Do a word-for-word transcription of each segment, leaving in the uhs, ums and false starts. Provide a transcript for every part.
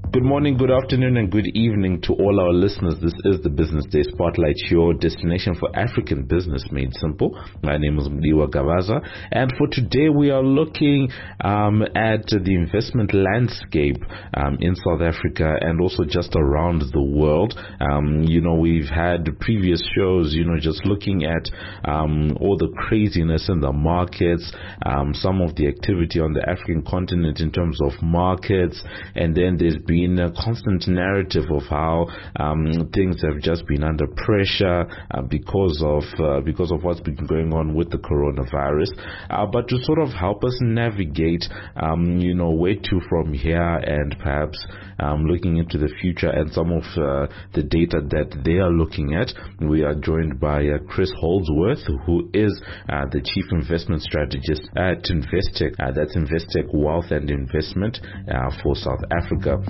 Good morning, good afternoon, and good evening to all our listeners. This is the Business Day Spotlight, your destination for African business made simple. My name is Mdiwa Gavaza, and for today we are looking um, at the investment landscape um, in South Africa and also just around the world. Um, you know, we've had previous shows, you know, just looking at um, all the craziness in the markets, um, some of the activity on the African continent in terms of markets, and then there's been in a constant narrative of how um, things have just been under pressure uh, because of uh, because of what's been going on with the coronavirus. Uh, but to sort of help us navigate, um, you know, where to from here, and perhaps um, looking into the future and some of uh, the data that they are looking at, we are joined by uh, Chris Holdsworth, who is uh, the Chief Investment Strategist at Investec. Uh, that's Investec Wealth and Investment uh, for South Africa.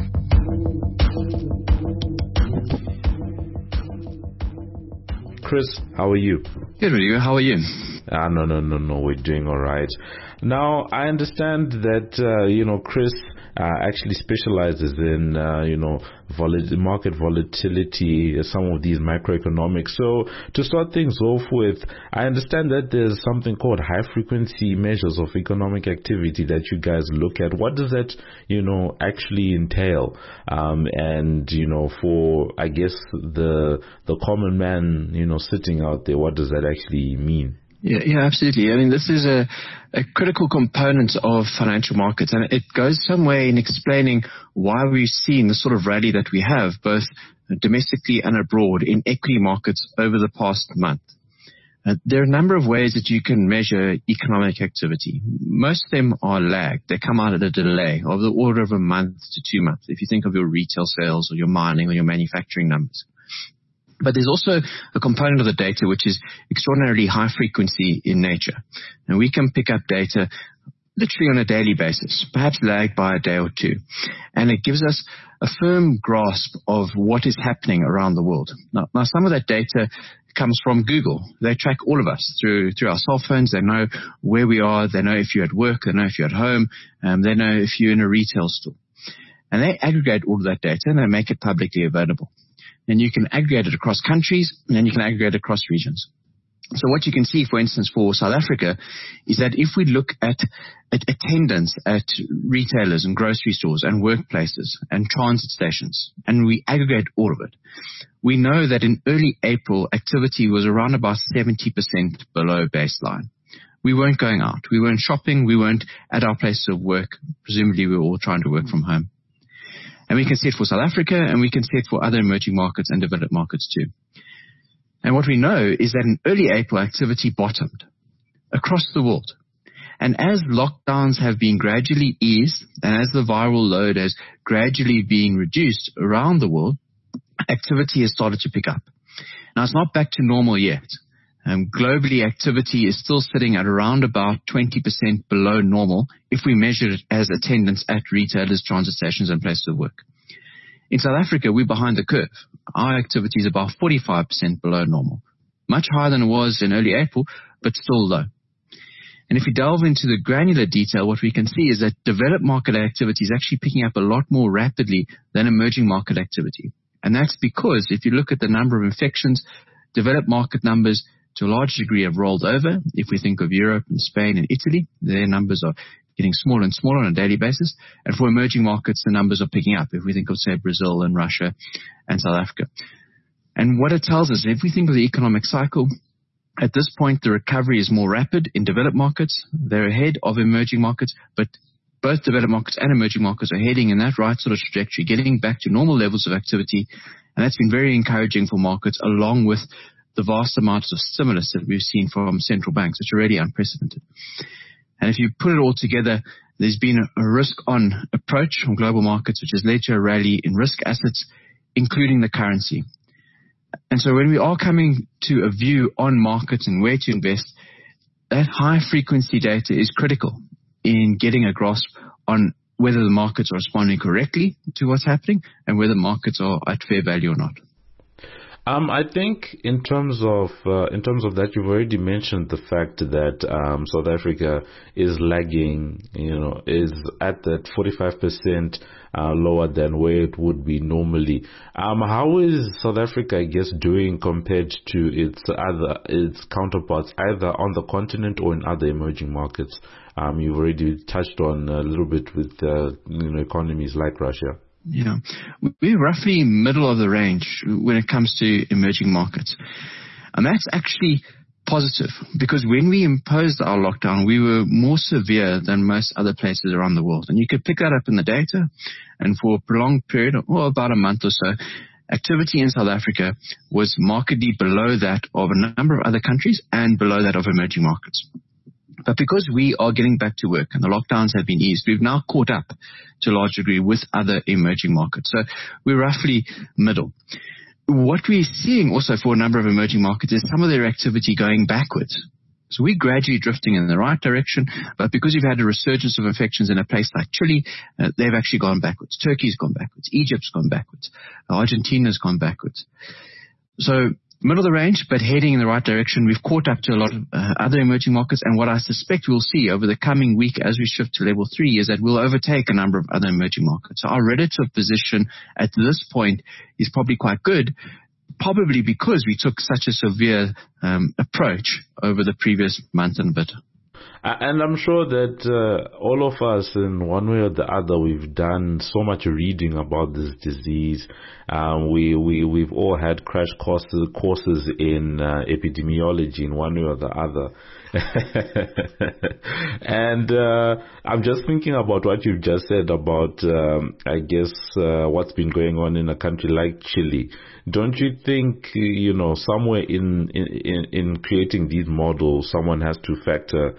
Chris, how are you? Good, Rudy. How are you? Ah, no, no, no, no. We're doing all right. Now, I understand that, uh, you know, Chris uh, actually specializes in, uh, you know, vol- market volatility, some of these macroeconomics. So, to start things off with, I understand that there's something called high-frequency measures of economic activity that you guys look at. What does that, you know, actually entail? Um, and, you know, for, I guess, the the common man, you know, sitting out there, what does that actually mean? Yeah, yeah, absolutely. I mean, this is a, a critical component of financial markets, and it goes some way in explaining why we've seen the sort of rally that we have, both domestically and abroad, in equity markets over the past month. Uh, there are a number of ways that you can measure economic activity. Most of them are lagged. They come out at a delay of the order of a month to two months, if you think of your retail sales or your mining or your manufacturing numbers. But there's also a component of the data which is extraordinarily high frequency in nature. And we can pick up data literally on a daily basis, perhaps lagged by a day or two. And it gives us a firm grasp of what is happening around the world. Now, now some of that data comes from Google. They track all of us through through our cell phones. They know where we are. They know if you're at work. They know if you're at home. Um, they know if you're in a retail store. And they aggregate all of that data and they make it publicly available. And you can aggregate it across countries, and then you can aggregate it across regions. So what you can see, for instance, for South Africa, is that if we look at, at attendance at retailers and grocery stores and workplaces and transit stations, and we aggregate all of it, we know that in early April, activity was around about seventy percent below baseline. We weren't going out. We weren't shopping. We weren't at our places of work. Presumably, we were all trying to work from home. And we can see it for South Africa, and we can see it for other emerging markets and developed markets too. And what we know is that in early April, activity bottomed across the world. And as lockdowns have been gradually eased, and as the viral load has gradually been reduced around the world, activity has started to pick up. Now, it's not back to normal yet. Um, globally, activity is still sitting at around about twenty percent below normal if we measure it as attendance at retailers, transit stations, and places of work. In South Africa, we're behind the curve. Our activity is about forty-five percent below normal, much higher than it was in early April, but still low. And if we delve into the granular detail, what we can see is that developed market activity is actually picking up a lot more rapidly than emerging market activity. And that's because if you look at the number of infections, developed market numbers to a large degree have rolled over. If we think of Europe and Spain and Italy, their numbers are getting smaller and smaller on a daily basis. And for emerging markets, the numbers are picking up. If we think of, say, Brazil and Russia and South Africa. And what it tells us, if we think of the economic cycle, at this point, the recovery is more rapid in developed markets. They're ahead of emerging markets, but both developed markets and emerging markets are heading in that right sort of trajectory, getting back to normal levels of activity. And that's been very encouraging for markets, along with the vast amounts of stimulus that we've seen from central banks, which are really unprecedented. And if you put it all together, there's been a risk-on approach from global markets, which has led to a rally in risk assets, including the currency. And so when we are coming to a view on markets and where to invest, that high-frequency data is critical in getting a grasp on whether the markets are responding correctly to what's happening and whether markets are at fair value or not. Um, I think in terms of uh, in terms of that, you've already mentioned the fact that um, South Africa is lagging. You know, is at that forty-five percent uh, lower than where it would be normally. Um, how is South Africa, I guess, doing compared to its other its counterparts, either on the continent or in other emerging markets? Um, you've already touched on a little bit with uh, you know economies like Russia. Yeah, we're roughly middle of the range when it comes to emerging markets. And that's actually positive because when we imposed our lockdown, we were more severe than most other places around the world. And you could pick that up in the data. And for a prolonged period, or about a month or so, activity in South Africa was markedly below that of a number of other countries and below that of emerging markets. But because we are getting back to work and the lockdowns have been eased, we've now caught up to a large degree with other emerging markets. So we're roughly middle. What we're seeing also for a number of emerging markets is some of their activity going backwards. So we're gradually drifting in the right direction, but because you've had a resurgence of infections in a place like Chile, uh, they've actually gone backwards. Turkey's gone backwards. Egypt's gone backwards. Argentina's gone backwards. So middle of the range, but heading in the right direction. We've caught up to a lot of uh, other emerging markets, and what I suspect we'll see over the coming week as we shift to level three is that we'll overtake a number of other emerging markets. So our relative position at this point is probably quite good, probably because we took such a severe um, approach over the previous month and a bit. And I'm sure that uh, all of us, in one way or the other, we've done so much reading about this disease. Um, we, we, we've all had crash courses, courses in uh, epidemiology in one way or the other. And uh, I'm just thinking about what you've just said about, um, I guess, uh, what's been going on in a country like Chile. Don't you think, you know, somewhere in, in, in creating these models, someone has to factor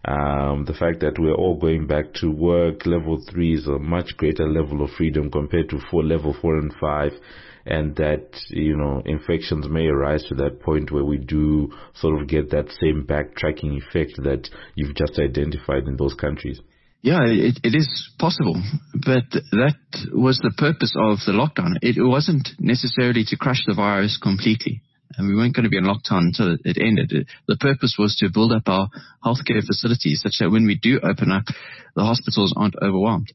Um, the fact that we're all going back to work? Level three is a much greater level of freedom compared to four, level four and five, and that, you know, infections may arise to that point where we do sort of get that same backtracking effect that you've just identified in those countries. Yeah, it, it is possible, but that was the purpose of the lockdown. It wasn't necessarily to crush the virus completely. And we weren't going to be in lockdown until it ended. The purpose was to build up our healthcare facilities such that when we do open up, the hospitals aren't overwhelmed.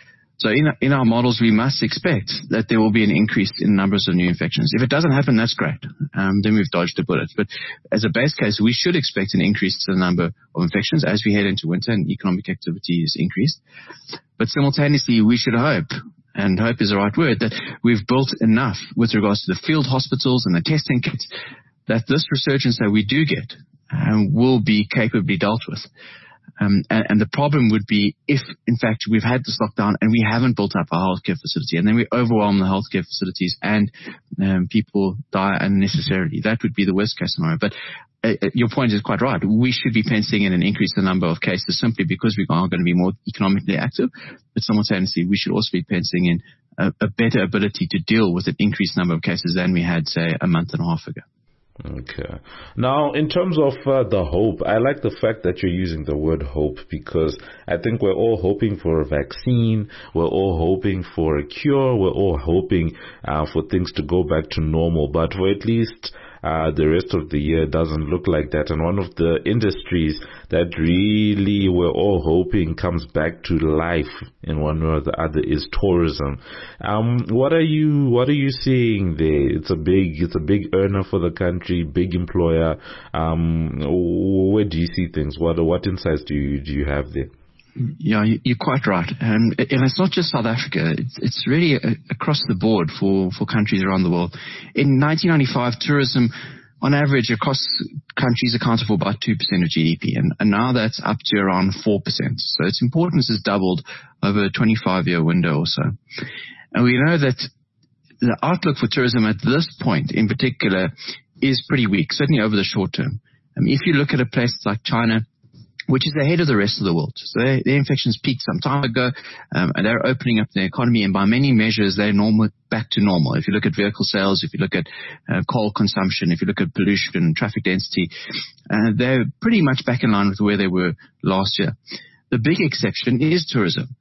So in, in our models, we must expect that there will be an increase in numbers of new infections. If it doesn't happen, that's great. Um, then we've dodged a bullet. But as a base case, we should expect an increase in the number of infections as we head into winter and economic activity is increased. But simultaneously, we should hope, and hope is the right word, that we've built enough with regards to the field hospitals and the testing kits that this resurgence that we do get um, will be capably dealt with. Um, and, and the problem would be if, in fact, we've had this lockdown and we haven't built up our healthcare facility, and then we overwhelm the healthcare facilities and um, people die unnecessarily. That would be the worst case scenario. But uh, your point is quite right. We should be penciling in an increase in the number of cases simply because we are going to be more economically active. But simultaneously, we should also be penciling in a, a better ability to deal with an increased number of cases than we had, say, a month and a half ago. Okay. Now, in terms of uh, the hope, I like the fact that you're using the word hope, because I think we're all hoping for a vaccine. We're all hoping for a cure. We're all hoping uh, for things to go back to normal. But for at least uh, the rest of the year, it doesn't look like that. And one of the industries that really we're all hoping comes back to life in one way or the other is tourism. Um, what are you What are you seeing there? It's a big It's a big earner for the country, big employer. Um, where do you see things? What What insights do you do you have there? Yeah, you're quite right. Um, and it's not just South Africa. It's, it's really a, across the board for, for countries around the world. In nineteen ninety-five, tourism, on average, across countries accounted for about two percent of G D P. And, and now that's up to around four percent. So its importance has doubled over a twenty-five year window or so. And we know that the outlook for tourism at this point in particular is pretty weak, certainly over the short term. I mean, if you look at a place like China, which is ahead of the rest of the world. So they, their infections peaked some time ago, um, and they're opening up their economy, and by many measures, they're normal, back to normal. If you look at vehicle sales, if you look at uh, coal consumption, if you look at pollution, traffic density, uh, they're pretty much back in line with where they were last year. The big exception is tourism.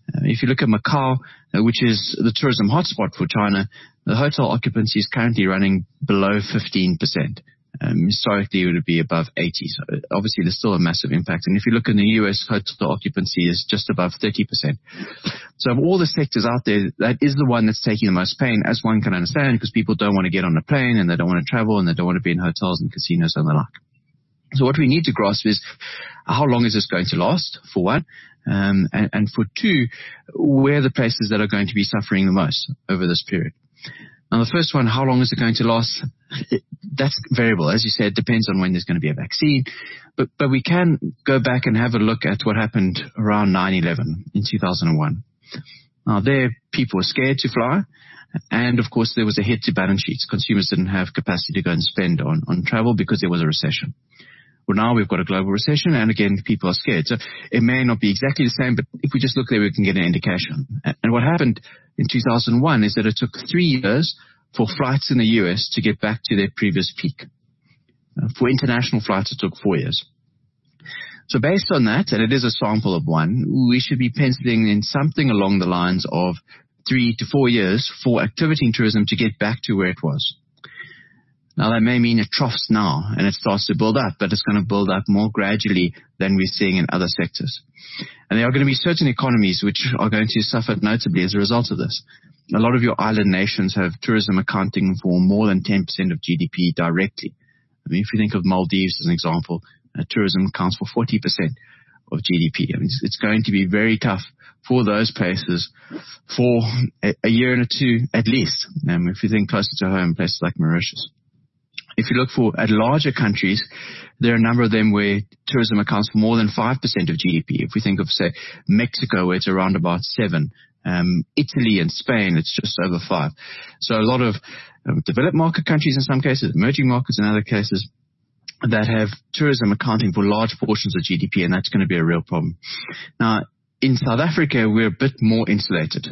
Uh, if you look at Macau, uh, which is the tourism hotspot for China, the hotel occupancy is currently running below fifteen percent. Um, historically, it would be above eighty. So obviously, there's still a massive impact. And if you look in the U S, hotel occupancy is just above thirty percent. So of all the sectors out there, that is the one that's taking the most pain, as one can understand, because people don't want to get on a plane and they don't want to travel and they don't want to be in hotels and casinos and the like. So what we need to grasp is how long is this going to last, for one, um, and, and for two, where are the places that are going to be suffering the most over this period. Now, the first one, how long is it going to last? It, that's variable. As you said, it depends on when there's going to be a vaccine. But, but we can go back and have a look at what happened around nine eleven in two thousand one. Now, there, people were scared to fly. And, of course, there was a hit to balance sheets. Consumers didn't have capacity to go and spend on, on travel because there was a recession. Well, now we've got a global recession, and again, people are scared. So it may not be exactly the same, but if we just look there, we can get an indication. And what happened in two thousand one is that it took three years for flights in the U S to get back to their previous peak. Uh, for international flights, it took four years. So based on that, and it is a sample of one, we should be penciling in something along the lines of three to four years for activity in tourism to get back to where it was. Now, that may mean it troughs now and it starts to build up, but it's going to build up more gradually than we're seeing in other sectors. And there are going to be certain economies which are going to suffer notably as a result of this. A lot of your island nations have tourism accounting for more than ten percent of G D P directly. I mean, if you think of Maldives as an example, uh, tourism accounts for forty percent of G D P. I mean, it's, it's going to be very tough for those places for a, a year and a two at least. Um, if you think closer to home, places like Mauritius. If you look for at larger countries, there are a number of them where tourism accounts for more than five percent of G D P. If we think of, say, Mexico, where it's around about seven, um, Italy and Spain, it's just over five. So a lot of um, developed market countries in some cases, emerging markets in other cases, that have tourism accounting for large portions of G D P, and that's going to be a real problem. Now, in South Africa, we're a bit more insulated.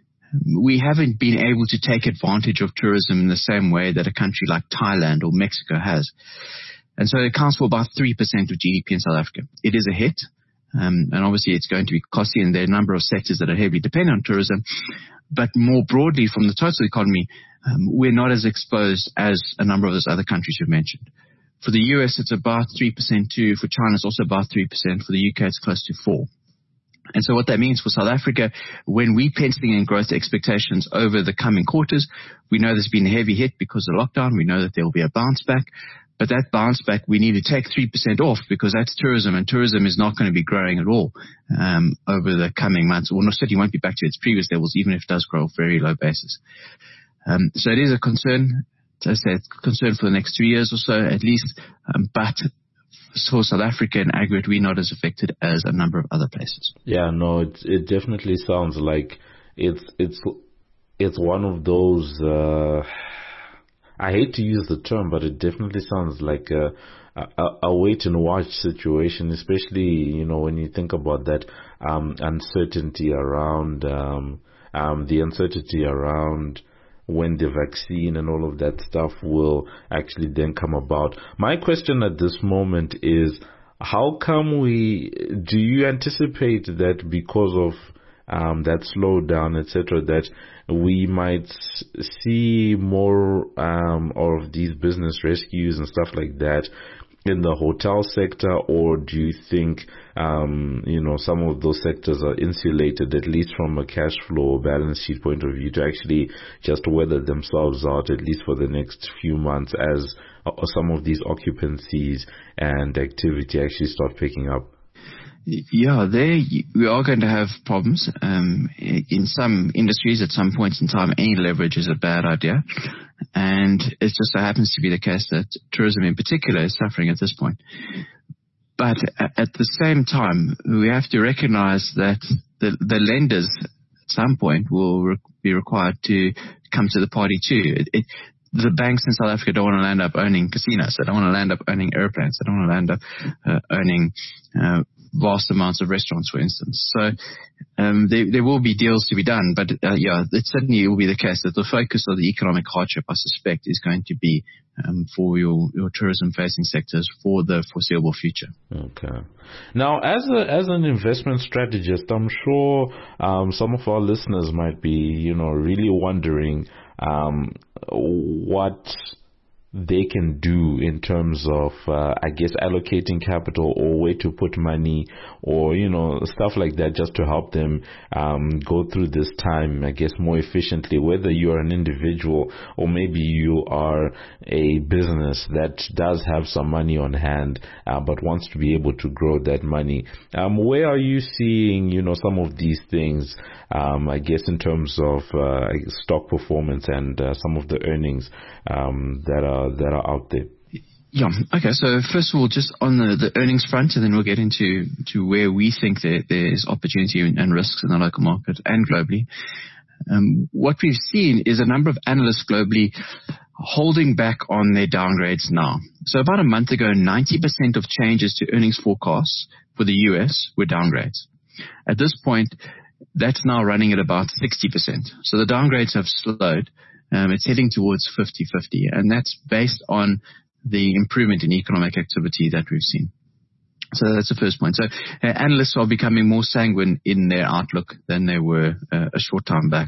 We haven't been able to take advantage of tourism in the same way that a country like Thailand or Mexico has. And so it accounts for about three percent of G D P in South Africa. It is a hit, um, and obviously it's going to be costly, and there are a number of sectors that are heavily dependent on tourism. But more broadly, from the total economy, um, we're not as exposed as a number of those other countries you've mentioned. For the U S, it's about three percent too. For China, it's also about three percent. For the U K, it's close to four percent. And so what that means for South Africa, when we're penciling in growth expectations over the coming quarters, we know there's been a heavy hit because of lockdown. We know that there will be a bounce back. But that bounce back, we need to take three percent off because that's tourism, and tourism is not going to be growing at all um, over the coming months. Well, not certainly won't be back to its previous levels, even if it does grow off very low basis. Um, so it is a concern. As I said, concern for the next three years or so at least. Um, but for South Africa in aggregate, we're not as affected as a number of other places. Yeah, no, it it definitely sounds like it's it's it's one of those. Uh, I hate to use the term, but it definitely sounds like a, a, a wait and watch situation, especially, you know, when you think about that um, uncertainty around um, um, the uncertainty around when the vaccine and all of that stuff will actually then come about. My question at this moment is, how come we, do you anticipate that because of um, that slowdown, et cetera, that we might see more um, of these business rescues and stuff like that in the hotel sector, or do you think, um, you know, some of those sectors are insulated, at least from a cash flow balance sheet point of view, to actually just weather themselves out, at least for the next few months, as uh, some of these occupancies and activity actually start picking up? Yeah, there we are going to have problems. Um, in some industries, at some points in time, any leverage is a bad idea. And it just so happens to be the case that tourism in particular is suffering at this point. But at the same time, we have to recognize that the, the lenders at some point will re- be required to come to the party too. It, it, the banks in South Africa don't want to land up owning casinos. They don't want to land up owning airplanes. They don't want to land up uh, owning uh, vast amounts of restaurants, for instance. So um, there, there will be deals to be done, but uh, yeah, it certainly will be the case that the focus of the economic hardship, I suspect, is going to be um, for your, your tourism-facing sectors for the foreseeable future. Okay. Now, as a as an investment strategist, I'm sure um, some of our listeners might be, you know, really wondering um, what they can do in terms of, uh, I guess, allocating capital or where to put money or, you know, stuff like that, just to help them um, go through this time, I guess, more efficiently, whether you're an individual or maybe you are a business that does have some money on hand uh, but wants to be able to grow that money. Um, where are you seeing, you know, some of these things, um, I guess, in terms of uh, stock performance and uh, some of the earnings um, that are that are out there? Yeah. Okay. So first of all, just on the, the earnings front, and then we'll get into to where we think there, there's opportunity and, and risks in the local market and globally. Um, what we've seen is a number of analysts globally holding back on their downgrades now. So about a month ago, ninety percent of changes to earnings forecasts for the U S were downgrades. At this point, that's now running at about sixty percent. So the downgrades have slowed. Um, it's heading towards fifty-fifty, and that's based on the improvement in economic activity that we've seen. So that's the first point. So uh, analysts are becoming more sanguine in their outlook than they were uh, a short time back.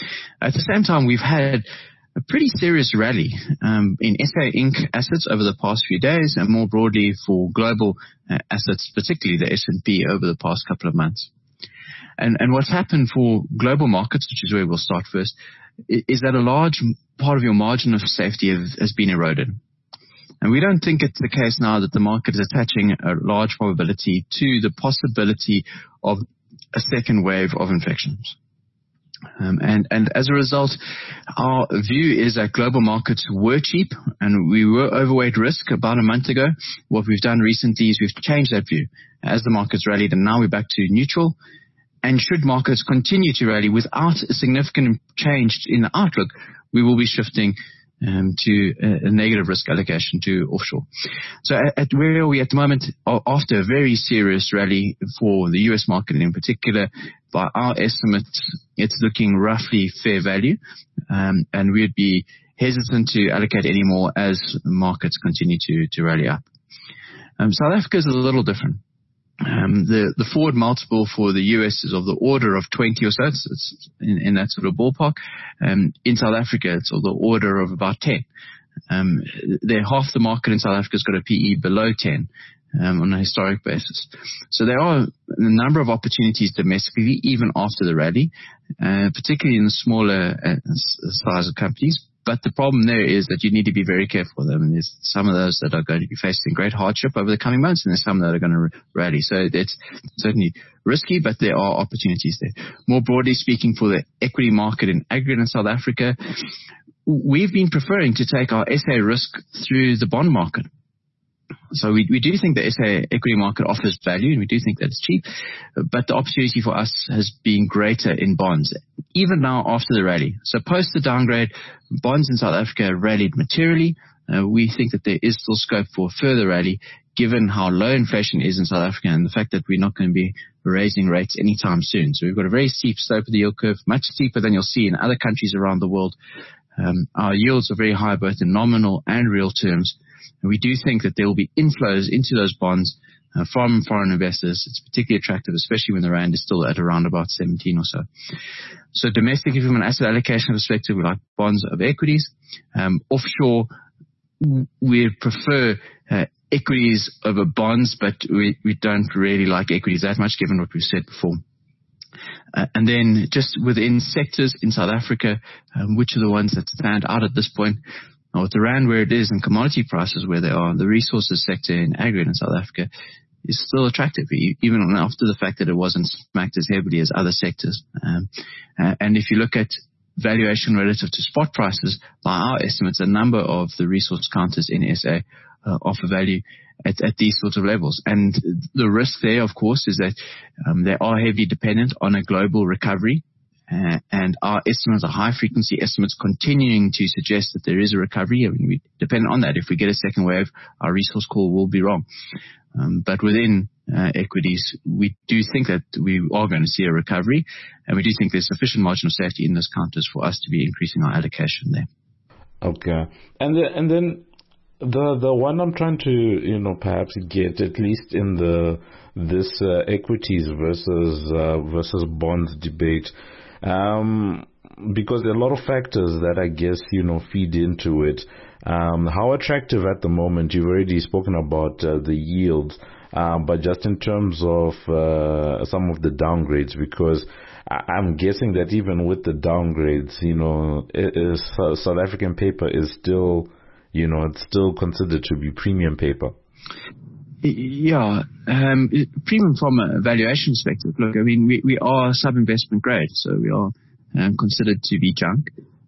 At the same time, we've had a pretty serious rally um, in S A Incorporated assets over the past few days, and more broadly for global uh, assets, particularly the S and P, over the past couple of months. And, and what's happened for global markets, which is where we'll start first, is that a large part of your margin of safety have, has been eroded. And we don't think it's the case now that the market is attaching a large probability to the possibility of a second wave of infections. Um, and, and as a result, our view is that global markets were cheap and we were overweight risk about a month ago. What we've done recently is we've changed that view as the markets rallied, and now we're back to neutral. And should markets continue to rally without a significant change in the outlook, we will be shifting um, to a, a negative risk allocation to offshore. So at, at where are we at the moment? After a very serious rally for the U S market in particular, by our estimates, it's looking roughly fair value, um, and we'd be hesitant to allocate any more as markets continue to, to rally up. Um, South Africa is a little different. Um, the, the forward multiple for the U S is of the order of twenty or so. It's, it's in, in that sort of ballpark. Um, in South Africa, it's of the order of about ten. Um, they're half the market in South Africa has got a P E below ten, um, on a historic basis. So there are a number of opportunities domestically, even after the rally, uh, particularly in the smaller uh, size of companies. But the problem there is that you need to be very careful with them. And there's some of those that are going to be facing great hardship over the coming months, and there's some that are going to rally. So it's certainly risky, but there are opportunities there. More broadly speaking, for the equity market in aggregate in South Africa, we've been preferring to take our S A risk through the bond market. So we, we do think the S A equity market offers value, and we do think that it's cheap, but the opportunity for us has been greater in bonds, even now after the rally. So post the downgrade, bonds in South Africa have rallied materially. Uh, we think that there is still scope for further rally, given how low inflation is in South Africa and the fact that we're not going to be raising rates anytime soon. So we've got a very steep slope of the yield curve, much steeper than you'll see in other countries around the world. Um, our yields are very high, both in nominal and real terms. And we do think that there will be inflows into those bonds uh, from foreign investors. It's particularly attractive, especially when the rand is still at around about seventeen or so. So domestically, from an asset allocation perspective, we like bonds of equities. Um, offshore, we prefer uh, equities over bonds, but we, we don't really like equities that much, given what we've said before. Uh, and then just within sectors in South Africa, um, which are the ones that stand out at this point? Now, with the rand where it is and commodity prices where they are, the resources sector in aggregate in South Africa is still attractive, even after the fact that it wasn't smacked as heavily as other sectors. Um, uh, and if you look at valuation relative to spot prices, by our estimates, a number of the resource counters in S A uh, offer value at, at these sorts of levels. And the risk there, of course, is that um, they are heavily dependent on a global recovery. Uh, and our estimates are high frequency estimates continuing to suggest that there is a recovery. I mean, we depend on that. If we get a second wave, our resource call will be wrong. Um, but within uh, equities, we do think that we are going to see a recovery, and we do think there's sufficient margin of safety in those counters for us to be increasing our allocation there. Okay. And the, and then the the one I'm trying to, you know, perhaps get, at least in the this uh, equities versus uh, versus bonds debate, um, because there are a lot of factors that I guess, you know, feed into it. Um, how attractive at the moment? You've already spoken about uh, the yields, um, but just in terms of uh, some of the downgrades, because I'm guessing that even with the downgrades, you know, it is, uh, South African paper is still, you know, it's still considered to be premium paper. Yeah, um, premium from a valuation perspective. Look, I mean, we, we are sub-investment grade, so we are um, considered to be junk.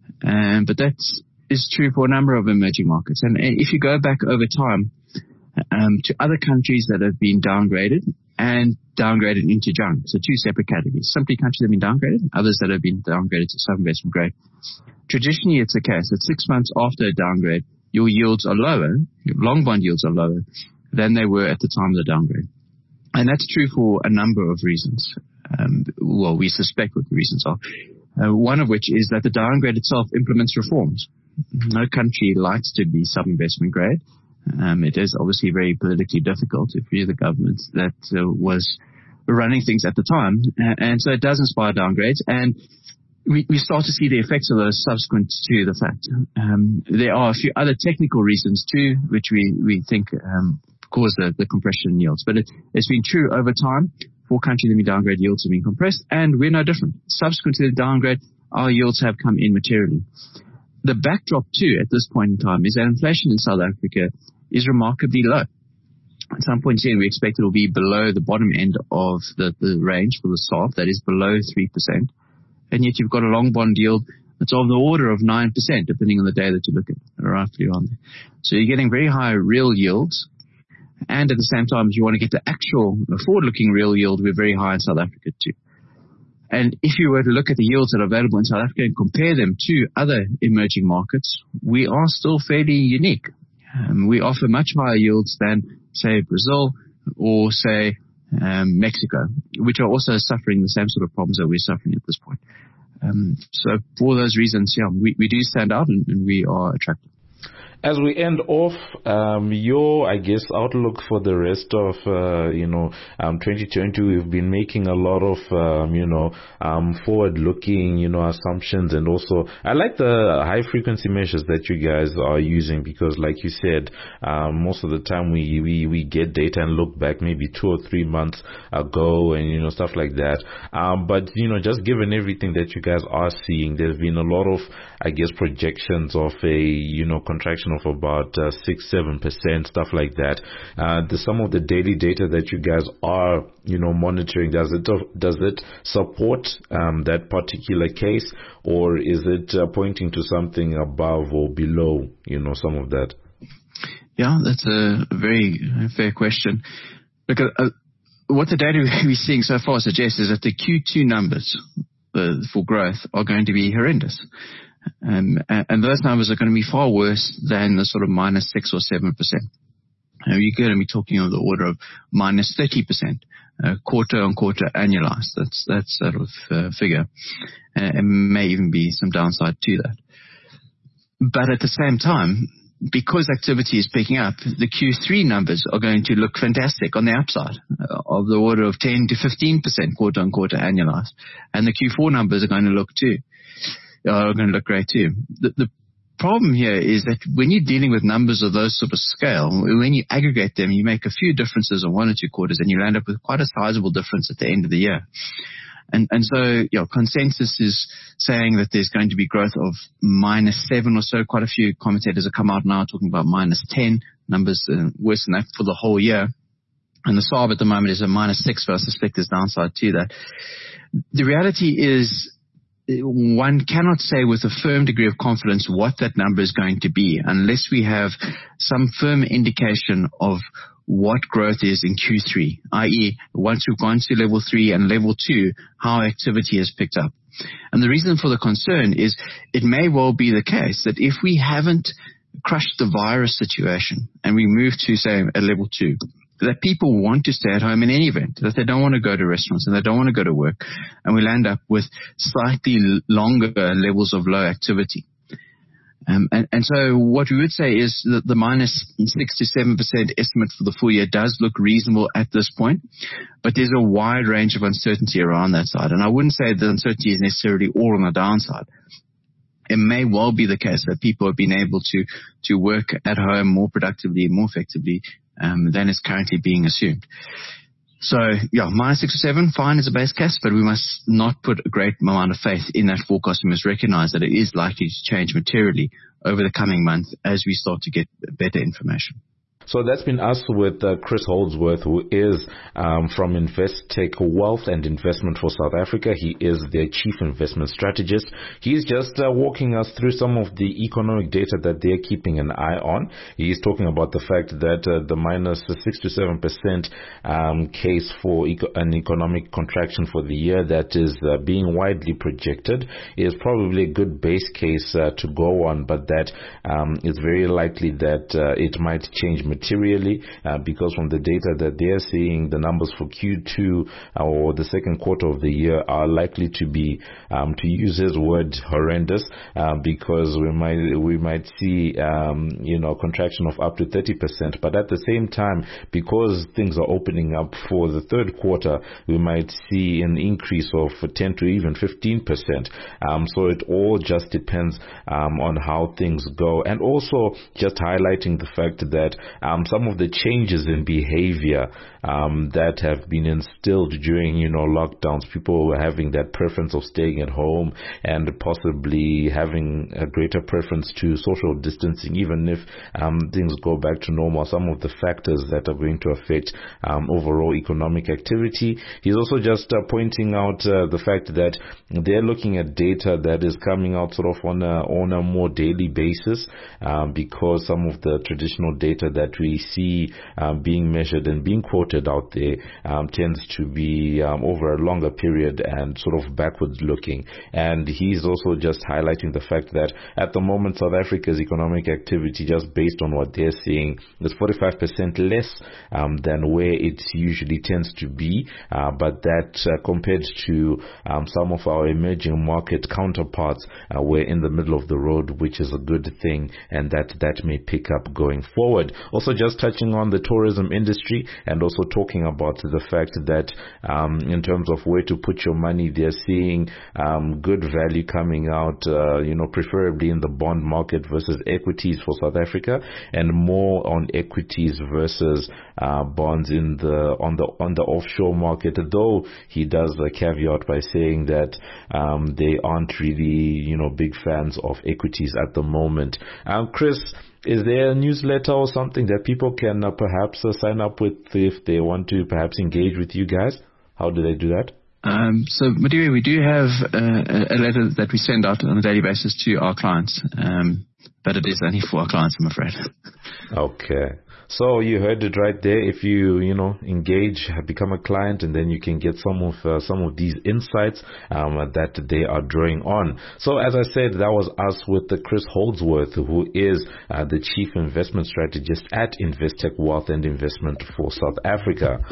Um, but that is true for a number of emerging markets. And if you go back over time um, to other countries that have been downgraded and downgraded into junk, so two separate categories. Simply countries that have been downgraded, others that have been downgraded to sub-investment grade. Traditionally, it's the case that six months after a downgrade, your yields are lower, your long bond yields are lower than they were at the time of the downgrade. And that's true for a number of reasons. Um, well, we suspect what the reasons are. Uh, one of which is that the downgrade itself implements reforms. No country likes to be sub-investment grade. Um, it is obviously very politically difficult if you're the government that uh, was running things at the time. Uh, and so it does inspire downgrades. And we, we start to see the effects of those subsequent to the fact. Um, there are a few other technical reasons too, which we, we think um, cause the, the compression in yields. But it, it's been true over time. For countries that have been downgraded, yields have been compressed, and we're no different. Subsequent to the downgrade, our yields have come in materially. The backdrop too at this point in time is that inflation in South Africa is remarkably low. At some point soon, we expect it will be below the bottom end of the, the range for the S A R B, that is below three percent. And yet you've got a long bond yield that's of the order of nine percent, depending on the day that you look at it, roughly around there. So you're getting very high real yields. And at the same time, if you want to get the actual forward-looking real yield, we're very high in South Africa too. And if you were to look at the yields that are available in South Africa and compare them to other emerging markets, we are still fairly unique. Um, we offer much higher yields than, say, Brazil or, say, um, Mexico, which are also suffering the same sort of problems that we're suffering at this point. Um, so for those reasons, yeah, we, we do stand out and, and we are attractive. As we end off, um, your, I guess, outlook for the rest of, uh, you know, um, twenty twenty, we've been making a lot of, um, you know, um, forward-looking, you know, assumptions. And also, I like the high-frequency measures that you guys are using because, like you said, um, most of the time we, we, we get data and look back maybe two or three months ago and, you know, stuff like that. Um, but, you know, just given everything that you guys are seeing, there's been a lot of, I guess, projections of a, you know, contraction of about uh, six, seven percent, stuff like that. Uh, the, some of the daily data that you guys are, you know, monitoring, does it does it support um, that particular case, or is it uh, pointing to something above or below, you know, some of that? Yeah, that's a very fair question. Look, uh, what the data we're seeing so far suggests is that the Q two numbers uh, for growth are going to be horrendous. Um, and those numbers are going to be far worse than the sort of minus six or seven percent. Uh, you're going to be talking of the order of minus thirty percent, uh, quarter on quarter annualized. That's that sort of uh, figure. Uh, and may even be some downside to that. But at the same time, because activity is picking up, the Q three numbers are going to look fantastic on the upside, uh, of the order of ten to fifteen percent quarter on quarter annualized. And the Q four numbers are going to look too. are going to look great too. The, the problem here is that when you're dealing with numbers of those sort of scale, when you aggregate them, you make a few differences on one or two quarters, and you end up with quite a sizable difference at the end of the year. And, and so, you know, consensus is saying that there's going to be growth of minus seven or so. Quite a few commentators have come out now talking about minus ten, numbers uh, worse than that for the whole year. And the S A R B at the moment is a minus six, but I suspect there's downside to that. The reality is, one cannot say with a firm degree of confidence what that number is going to be unless we have some firm indication of what growth is in Q three, that is once we've gone to level three and level two, how activity has picked up. And the reason for the concern is it may well be the case that if we haven't crushed the virus situation and we move to, say, a level two, that people want to stay at home in any event, that they don't want to go to restaurants and they don't want to go to work. And we'll end up with slightly longer levels of low activity. Um, and, and so what we would say is that the minus six to seven percent estimate for the full year does look reasonable at this point, but there's a wide range of uncertainty around that side. And I wouldn't say the uncertainty is necessarily all on the downside. It may well be the case that people have been able to, to work at home more productively and more effectively um, than is currently being assumed. So, yeah, minus six or seven, fine as a base case, but we must not put a great amount of faith in that forecast. We must recognize that it is likely to change materially over the coming months as we start to get better information. So that's been us with uh, Chris Holdsworth, who is um, from Investec Wealth and Investment for South Africa. He is their Chief Investment Strategist. He's just uh, walking us through some of the economic data that they're keeping an eye on. He's talking about the fact that uh, the minus six to seven percent um, case for eco- an economic contraction for the year that is uh, being widely projected is probably a good base case uh, to go on, but that um, it's very likely that uh, it might change materially uh, because from the data that they're seeing, the numbers for Q two uh, or the second quarter of the year are likely to be, um, to use his word, horrendous uh, because we might we might see um, you know contraction of up to thirty percent. But at the same time, because things are opening up for the third quarter, we might see an increase of ten to even fifteen percent. Um, so it all just depends um, on how things go, and also just highlighting the fact that Um, some of the changes in behavior um, that have been instilled during, you know, lockdowns, people were having that preference of staying at home and possibly having a greater preference to social distancing, even if um, things go back to normal. Some of the factors that are going to affect um, overall economic activity. He's also just uh, pointing out uh, the fact that they're looking at data that is coming out sort of on a, on a more daily basis um, because some of the traditional data that that we see um, being measured and being quoted out there um, tends to be um, over a longer period and sort of backwards looking. And he's also just highlighting the fact that at the moment South Africa's economic activity, just based on what they're seeing, is forty-five percent less um, than where it usually tends to be, uh, but that uh, compared to um, some of our emerging market counterparts, uh, we're in the middle of the road, which is a good thing, and that that may pick up going forward. Also just touching on the tourism industry and also talking about the fact that um, in terms of where to put your money, they're seeing um, good value coming out, uh, you know, preferably in the bond market versus equities for South Africa, and more on equities versus uh, bonds in the on the on the offshore market. Though he does a caveat by saying that um, they aren't really, you know, big fans of equities at the moment. Um, Chris, is there a newsletter or something that people can uh, perhaps uh, sign up with if they want to perhaps engage with you guys? How do they do that? Um, so, Madiwe, we do have uh, a letter that we send out on a daily basis to our clients, um, but it is only for our clients, I'm afraid. Okay. So you heard it right there. If you, you know, engage, become a client, and then you can get some of uh, some of these insights um, that they are drawing on. So as I said, that was us with the Chris Holdsworth, who is uh, the Chief Investment Strategist at Investec Wealth and Investment for South Africa.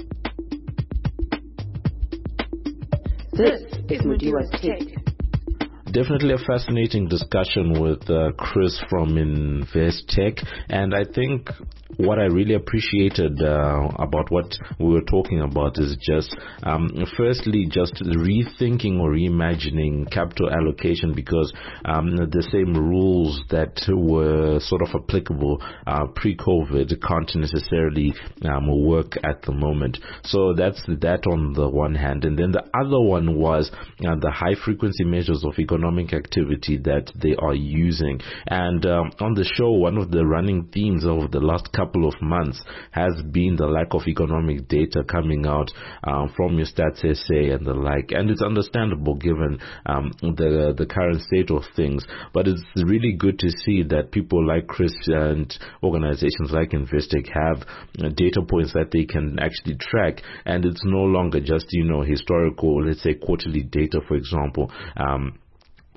This is Madiwa's Take. Definitely a fascinating discussion with uh, Chris from Investec, and I think what I really appreciated uh, about what we were talking about is just, um, firstly, just rethinking or reimagining capital allocation, because um, the same rules that were sort of applicable uh, pre-COVID can't necessarily um, work at the moment. So that's that on the one hand. And then the other one was uh, the high-frequency measures of economic activity that they are using. And um, on the show, one of the running themes of the last couple of months has been the lack of economic data coming out um, from your Stats S A and the like, and it's understandable given um, the the current state of things. But it's really good to see that people like Chris and organizations like Investec have uh, data points that they can actually track, and it's no longer just, you know, historical, let's say quarterly data, for example. Um,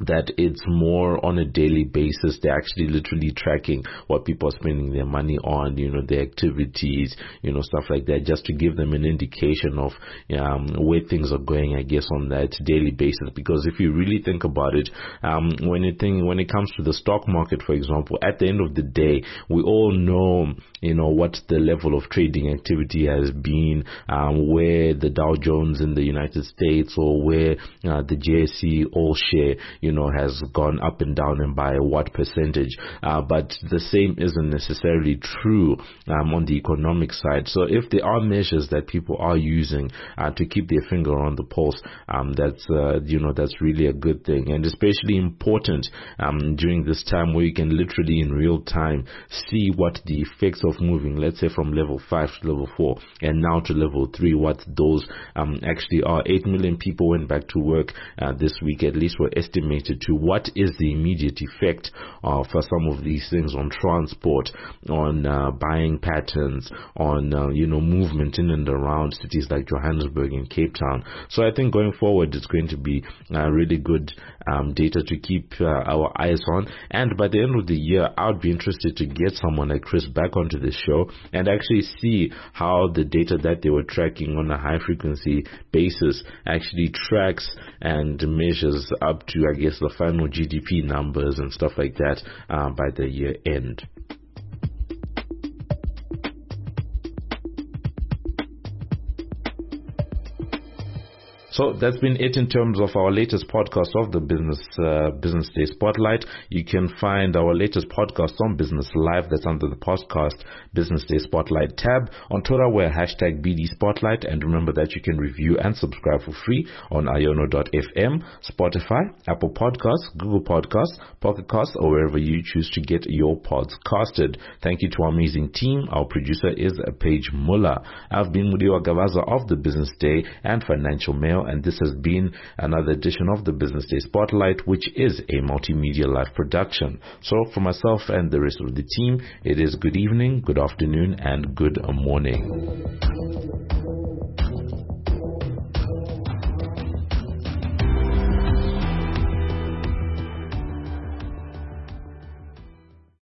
that it's more on a daily basis. They're actually literally tracking what people are spending their money on, you know, their activities, you know, stuff like that, just to give them an indication of um, where things are going, I guess, on that daily basis. Because if you really think about it, um, when it think, when it comes to the stock market, for example, at the end of the day, we all know, you know, what the level of trading activity has been, um, where the Dow Jones in the United States or where uh, the J S E all share, you know, has gone up and down and by what percentage. Uh, but the same isn't necessarily true um, on the economic side. So if there are measures that people are using uh, to keep their finger on the pulse, um, that's, uh, you know, that's really a good thing, and especially important um, during this time where you can literally in real time see what the effects of moving, let's say from level five to level four and now to level three, what those um, actually are. Eight million people went back to work uh, this week, at least were estimated to. What is the immediate effect uh, for some of these things on transport, on uh, buying patterns, on uh, you know, movement in and around cities like Johannesburg and Cape Town? So I think going forward it's going to be uh, really good um, data to keep uh, our eyes on. And by the end of the year, I would be interested to get someone like Chris back onto the show and actually see how the data that they were tracking on a high frequency basis actually tracks and measures up to, I guess, the final G D P numbers and stuff like that uh, by the year end. So that's been it in terms of our latest podcast of the Business uh, Business Day Spotlight. You can find our latest podcast on Business Live. That's under the podcast Business Day Spotlight tab. On Twitter, we're hashtag B D Spotlight. And remember that you can review and subscribe for free on iono dot f m, Spotify, Apple Podcasts, Google Podcasts, Pocket Casts, or wherever you choose to get your pods casted. Thank you to our amazing team. Our producer is Paige Muller. I've been Mudiwa Gavaza of the Business Day and Financial Mail, and this has been another edition of the Business Day Spotlight, which is a multimedia live production. So for myself and the rest of the team, it is good evening, good afternoon, and good morning.